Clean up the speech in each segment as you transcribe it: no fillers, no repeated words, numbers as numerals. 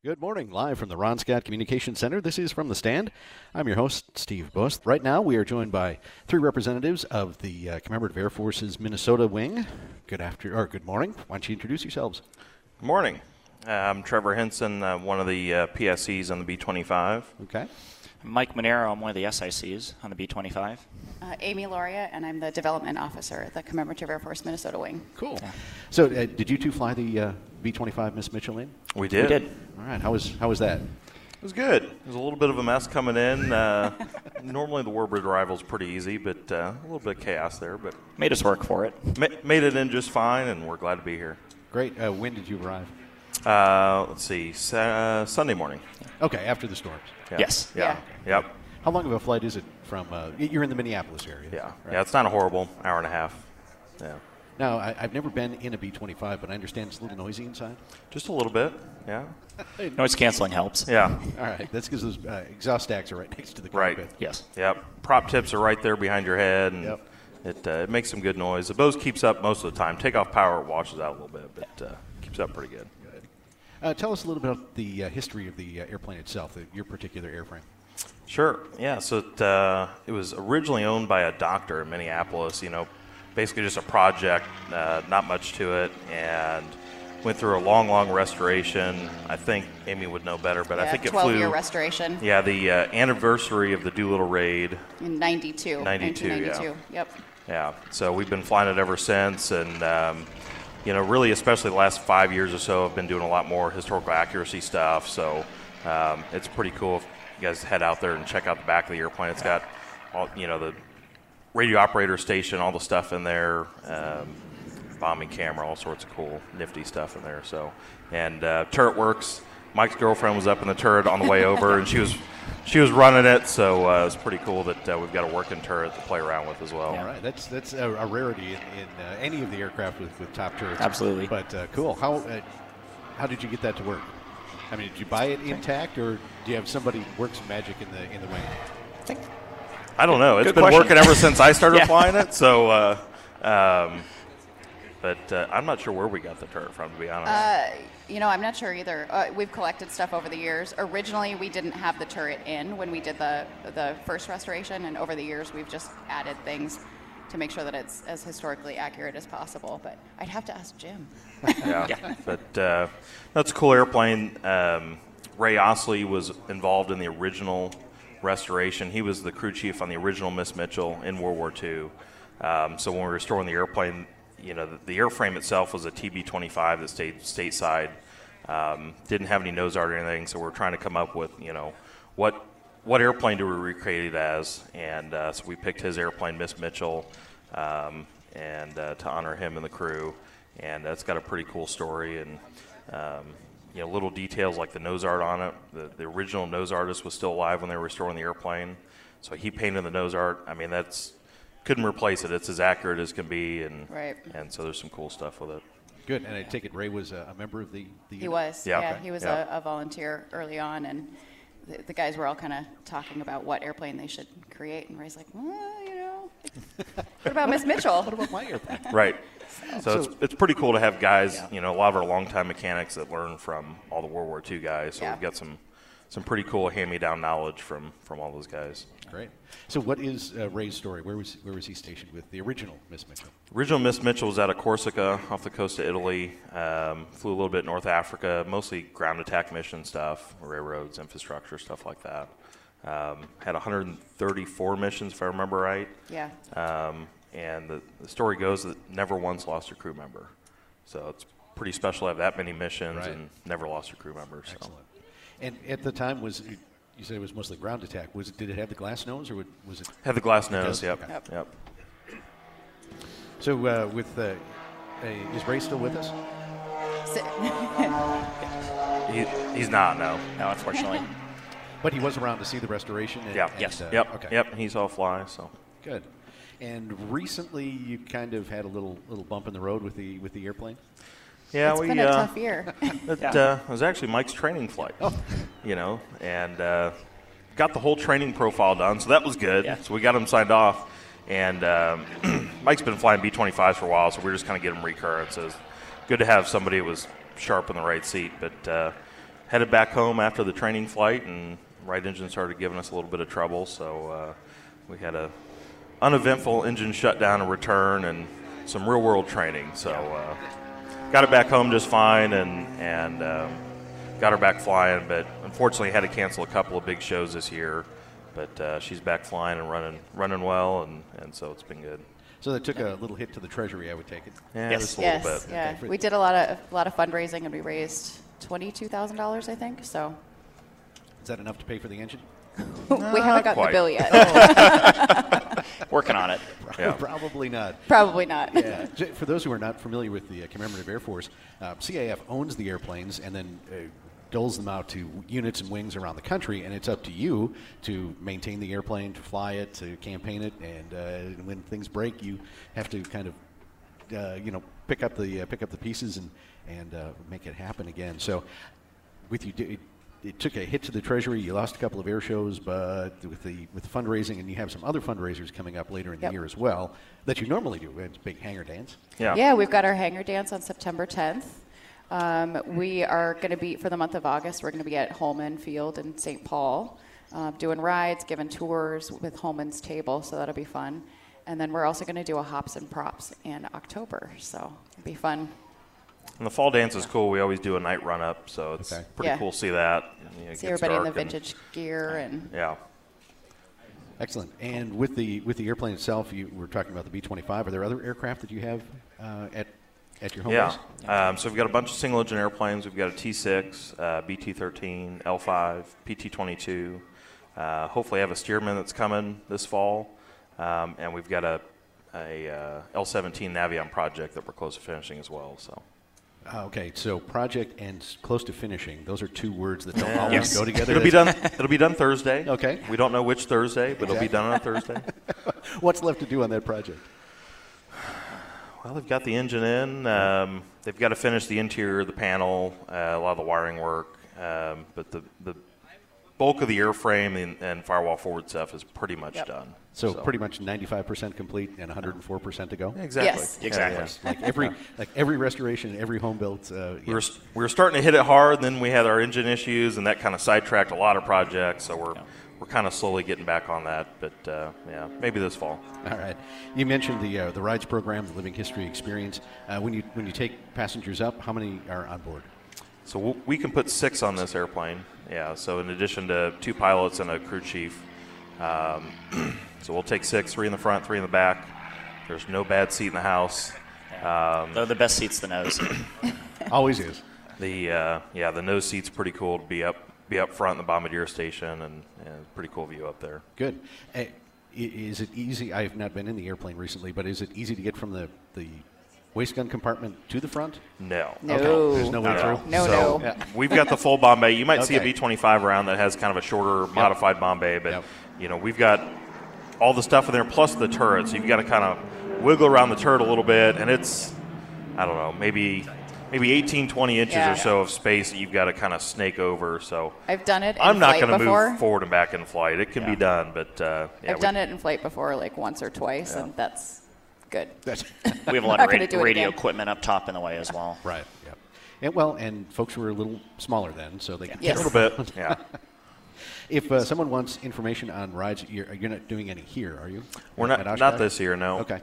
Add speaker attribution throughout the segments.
Speaker 1: Good morning, live from the Ron Scott Communications Center. This is From the Stand. I'm your host, Steve Buss. Right now, we are joined by three representatives of the Commemorative Air Force's Minnesota Wing. Good morning. Why don't you introduce yourselves?
Speaker 2: Good morning. I'm Trevor Henson, one of the PSCs on the B-25.
Speaker 1: Okay.
Speaker 3: Mike Monero, I'm one of the SICs on the B-25.
Speaker 4: Amy Lauria, and I'm the Development Officer at the Commemorative Air Force Minnesota Wing.
Speaker 1: Cool. Yeah. So did you two fly the B-25 Miss Mitchell in?
Speaker 2: We did.
Speaker 3: We did.
Speaker 1: All right. How was that?
Speaker 2: It was good. It was a little bit of a mess coming in. Normally the warbird arrival is pretty easy, but a little bit of chaos there. But
Speaker 3: made us work for it.
Speaker 2: Made it in just fine, and we're glad to be here.
Speaker 1: Great. When did you arrive?
Speaker 2: Let's see, Sunday morning.
Speaker 1: Okay, after the storms.
Speaker 2: Yeah.
Speaker 3: Yes.
Speaker 2: Yeah.
Speaker 4: Yeah.
Speaker 2: Yep.
Speaker 1: How long of a flight is it from? You're in the Minneapolis area.
Speaker 2: Yeah.
Speaker 1: Right?
Speaker 2: Yeah. It's not a horrible hour and a half. Yeah.
Speaker 1: Now, I've never been in a B-25, but I understand it's a little noisy inside.
Speaker 2: Just a little bit. Yeah.
Speaker 3: Noise canceling helps.
Speaker 2: Yeah.
Speaker 1: All right. That's because those exhaust stacks are right next to the
Speaker 2: Right.
Speaker 1: cockpit.
Speaker 3: Yes.
Speaker 2: Yep. Prop tips are right there behind your head, and
Speaker 1: Yep.
Speaker 2: it makes some good noise. The Bose keeps up most of the time. Takeoff power washes out a little bit, but keeps up pretty good.
Speaker 1: Tell us a little bit about the history of the airplane itself, your particular airframe.
Speaker 2: Sure. Yeah. So it was originally owned by a doctor in Minneapolis. Basically just a project, not much to it, and went through a long restoration. I think Amy would know better, but I think it flew.
Speaker 4: 12-year restoration.
Speaker 2: Yeah, the anniversary of the Doolittle raid.
Speaker 4: In 92.
Speaker 2: 1992, yeah.
Speaker 4: Yep.
Speaker 2: Yeah. So we've been flying it ever since, and really, especially the last 5 years or so, I've been doing a lot more historical accuracy stuff. So it's pretty cool if you guys head out there and check out the back of the airplane. It's got all, the radio operator station, all the stuff in there, bombing camera, all sorts of cool, nifty stuff in there. So, and turret works. Mike's girlfriend was up in the turret on the way over, and she was running it. So it was pretty cool that we've got a working turret to play around with as well.
Speaker 1: All right, that's a rarity in any of the aircraft with top turrets.
Speaker 3: Absolutely.
Speaker 1: But cool. How did you get that to work? I mean, did you buy it intact, or do you have somebody work some magic in the wing?
Speaker 2: I don't know. It's
Speaker 3: Good
Speaker 2: been
Speaker 3: question.
Speaker 2: working ever since I started
Speaker 3: Yeah.
Speaker 2: flying it. So, but I'm not sure where we got the turret from, to be honest.
Speaker 4: I'm not sure either. We've collected stuff over the years. Originally, we didn't have the turret in when we did the first restoration, and over the years, we've just added things to make sure that it's as historically accurate as possible. But I'd have to ask Jim.
Speaker 2: Yeah. But that's a cool airplane. Ray Osley was involved in the original restoration. He was the crew chief on the original Miss Mitchell in World War II. So when we were restoring the airplane, the airframe itself was a TB-25 that stayed stateside. Didn't have any nose art or anything, so we're trying to come up with, what airplane do we recreate it as? And so we picked his airplane, Miss Mitchell, and to honor him and the crew. And it's got a pretty cool story, and little details like the nose art on it. The original nose artist was still alive when they were restoring the airplane, so he painted the nose art. I mean, couldn't replace it. It's as accurate as can be, and
Speaker 4: Right.
Speaker 2: and so there's some cool stuff with it.
Speaker 1: Good. And I take it Ray was a member of the
Speaker 4: He
Speaker 1: unit?
Speaker 4: was.
Speaker 2: Yeah,
Speaker 4: Yeah,
Speaker 2: okay.
Speaker 4: he was
Speaker 2: Yeah.
Speaker 4: a volunteer early on, and the guys were all kind of talking about what airplane they should create, and Ray's like, what about Miss Mitchell?
Speaker 1: What about my airplane?
Speaker 2: Right. So it's pretty cool to have guys, a lot of our longtime mechanics that learn from all the World War II guys. So
Speaker 4: Yeah.
Speaker 2: we've got some pretty cool hand-me-down knowledge from all those guys.
Speaker 1: Great. So what is Ray's story? Where was he stationed with the original Miss Mitchell?
Speaker 2: Original Miss Mitchell was out of Corsica off the coast of Italy. Flew a little bit North Africa, mostly ground attack mission stuff, railroads, infrastructure, stuff like that. Had 134 missions, if I remember right.
Speaker 4: Yeah.
Speaker 2: And the story goes that never once lost a crew member. So it's pretty special to have that many missions
Speaker 1: Right.
Speaker 2: and never lost a crew member. So.
Speaker 1: Excellent. And at the time, you said it was mostly ground attack. Did it have the glass nose, or was it?
Speaker 2: Had the glass nose,
Speaker 1: does?
Speaker 2: yep.
Speaker 1: Okay.
Speaker 4: Yep.
Speaker 1: So is Ray still with us?
Speaker 2: He's not, no.
Speaker 3: No, unfortunately.
Speaker 1: But he was around to see the restoration?
Speaker 2: Yeah.
Speaker 3: Yes.
Speaker 2: Yep.
Speaker 1: Okay.
Speaker 2: Yep. He's all fly, so.
Speaker 1: Good. And recently, you kind of had a little bump in the road with the airplane.
Speaker 2: Yeah,
Speaker 4: It's been a tough year.
Speaker 2: It was actually Mike's training flight. And got the whole training profile done, so that was good.
Speaker 3: Yeah.
Speaker 2: So we got him signed off, and Mike's been flying B-25s for a while, so we were just kind of getting recurrences. Good to have somebody who was sharp in the right seat, but headed back home after the training flight, and right engine started giving us a little bit of trouble. So we had a uneventful engine shutdown and return and some real-world training. So got it back home just fine and got her back flying, but unfortunately had to cancel a couple of big shows this year. But she's back flying and running well, and so it's been good.
Speaker 1: So that took a little hit to the treasury, I would take it.
Speaker 2: Yeah,
Speaker 3: Yes.
Speaker 2: just a little
Speaker 4: Yes,
Speaker 2: bit.
Speaker 4: yeah.
Speaker 1: Okay.
Speaker 4: We did a lot of fundraising, and we raised $22,000, I think. So
Speaker 1: Is that enough to pay for the engine?
Speaker 4: we haven't gotten
Speaker 2: quite.
Speaker 4: the bill yet.
Speaker 3: Working on it.
Speaker 2: Yeah.
Speaker 1: Probably not.
Speaker 4: Probably not.
Speaker 1: Yeah. For those who are not familiar with the Commemorative Air Force, CAF owns the airplanes and then doles them out to units and wings around the country, and it's up to you to maintain the airplane, to fly it, to campaign it, and when things break, you have to kind of, pick up the pieces and make it happen again. So, with you, it took a hit to the treasury. You lost a couple of air shows, but with fundraising, and you have some other fundraisers coming up later in the
Speaker 4: Yep.
Speaker 1: year as well that you normally do. It's a big hangar dance.
Speaker 4: Yeah, we've got our hangar dance on September 10th. We are going to be, for the month of August, we're going to be at Holman Field in St. Paul, doing rides, giving tours with Holman's Table, so that'll be fun. And then we're also going to do a hops and props in October, so it'll be fun.
Speaker 2: And the fall dance is cool. We always do a night run up, so it's
Speaker 1: Okay.
Speaker 2: pretty
Speaker 4: Yeah.
Speaker 2: cool to see that. It
Speaker 4: See
Speaker 2: gets
Speaker 4: everybody in the
Speaker 2: dark and-
Speaker 4: vintage gear and
Speaker 2: Yeah.
Speaker 1: Excellent. And with the airplane itself, you were talking about the B-25. Are there other aircraft that you have at your home base?
Speaker 2: Yeah. So we've got a bunch of single engine airplanes. We've got a T6, BT-13, L5, PT-22. Hopefully I have a Stearman that's coming this fall. And we've got a L-17 Navion project that we're close to finishing as well. So.
Speaker 1: Okay, so project and close to finishing, those are two words that don't always go together.
Speaker 2: It'll be done Thursday.
Speaker 1: Okay.
Speaker 2: We don't know which Thursday, but it'll be done on Thursday.
Speaker 1: What's left to do on that project?
Speaker 2: Well, they've got the engine in. They've got to finish the interior of the panel, a lot of the wiring work. But the bulk of the airframe and firewall forward stuff is pretty much done.
Speaker 1: So pretty much 95% complete and 104% to go?
Speaker 2: Exactly.
Speaker 4: Yes.
Speaker 3: Exactly.
Speaker 1: Like every restoration, every home built.
Speaker 2: We were starting to hit it hard, and then we had our engine issues, and that kind of sidetracked a lot of projects. So we're kind of slowly getting back on that. But yeah, maybe this fall.
Speaker 1: All right. You mentioned the rides program, the Living History Experience. When you take passengers up, how many are on board?
Speaker 2: So we can put 6 on this airplane. Yeah. So in addition to 2 pilots and a crew chief. So we'll take 6, 3 in the front, 3 in the back. There's no bad seat in the house.
Speaker 3: Though the best seat's the nose.
Speaker 1: Always is.
Speaker 2: The nose seat's pretty cool to be up front in the bombardier station, and pretty cool view up there.
Speaker 1: Good. Is it easy? I have not been in the airplane recently, but is it easy to get from the waist gun compartment to the front?
Speaker 2: No.
Speaker 4: No.
Speaker 1: Okay. There's no way through?
Speaker 4: No.
Speaker 2: So we've got the full Bombay. You might see a
Speaker 1: Okay.
Speaker 2: B-25 around that has kind of a shorter, modified Bombay, but
Speaker 1: Yep.
Speaker 2: we've got all the stuff in there plus the turret. So you've got to kind of wiggle around the turret a little bit, and it's, I don't know, maybe 18, 20 inches
Speaker 4: Yeah.
Speaker 2: or so of space that you've got to kind of snake over. So
Speaker 4: I've done it in
Speaker 2: I'm not
Speaker 4: flight
Speaker 2: going to
Speaker 4: before.
Speaker 2: move forward and back in flight. It can be done, but
Speaker 4: I've done it in flight before, like once or twice, and that's good.
Speaker 1: That's
Speaker 3: We have a lot
Speaker 4: Not
Speaker 3: of
Speaker 4: gonna do it
Speaker 3: radio
Speaker 4: again.
Speaker 3: equipment up top in the way as well.
Speaker 1: right. Yeah. And folks were a little smaller then, so they could
Speaker 4: Yes.
Speaker 2: a little bit. Yeah.
Speaker 1: If someone wants information on rides, you're not doing any here, are you?
Speaker 2: We're
Speaker 1: At
Speaker 2: not
Speaker 1: Oshkosh?
Speaker 2: this year, no.
Speaker 1: Okay.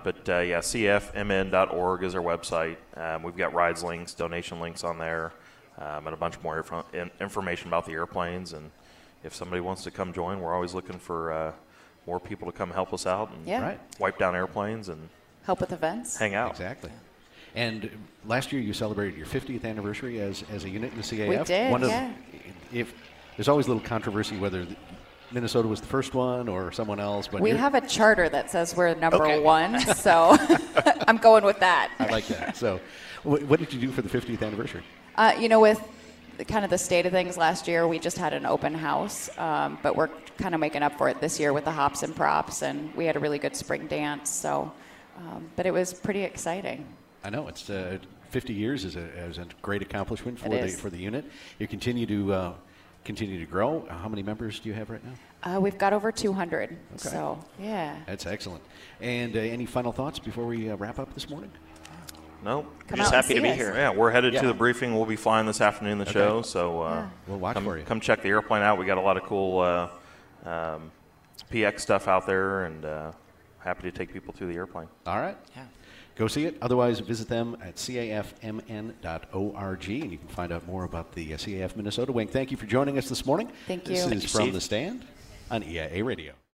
Speaker 2: CFMN.org is our website. We've got rides links, donation links on there, and a bunch more information about the airplanes. And if somebody wants to come join, we're always looking for more people to come help us out and
Speaker 4: Yeah.
Speaker 1: Right.
Speaker 2: wipe down airplanes and
Speaker 4: Help with events.
Speaker 2: hang out.
Speaker 1: Exactly. And last year you celebrated your 50th anniversary as a unit in the CAF.
Speaker 4: We did, yeah.
Speaker 1: If there's always a little controversy whether Minnesota was the first one or someone else, but
Speaker 4: We
Speaker 1: you're-
Speaker 4: have a charter that says we're number
Speaker 1: Okay.
Speaker 4: 1, so I'm going with that.
Speaker 1: I like that. So, what did you do for the 50th anniversary?
Speaker 4: With kind of the state of things last year, we just had an open house, but we're kind of making up for it this year with the hops and props, and we had a really good spring dance. So, but it was pretty exciting.
Speaker 1: I know it's 50 years is a great accomplishment
Speaker 4: It is.
Speaker 1: for the unit. You continue to grow. How many members do you have right now?
Speaker 4: We've got over 200. So, yeah.
Speaker 1: That's excellent. And any final thoughts before we wrap up this morning?
Speaker 2: No.
Speaker 4: Come
Speaker 3: Just
Speaker 4: out and
Speaker 3: happy to
Speaker 4: see
Speaker 3: be
Speaker 4: us.
Speaker 3: here.
Speaker 2: Yeah, we're headed
Speaker 1: Yeah.
Speaker 2: to the briefing. We'll be flying this afternoon, the show. So
Speaker 1: We'll watch for you.
Speaker 2: come check the airplane out. We got a lot of cool PX stuff out there, and happy to take people through the airplane.
Speaker 1: All right.
Speaker 3: Yeah.
Speaker 1: Go see it. Otherwise, visit them at cafmn.org, and you can find out more about the CAF Minnesota Wing. Thank you for joining us this morning.
Speaker 4: Thank you.
Speaker 1: This
Speaker 4: Thank
Speaker 1: is
Speaker 3: you,
Speaker 1: From
Speaker 3: Steve.
Speaker 1: the Stand on EIA Radio.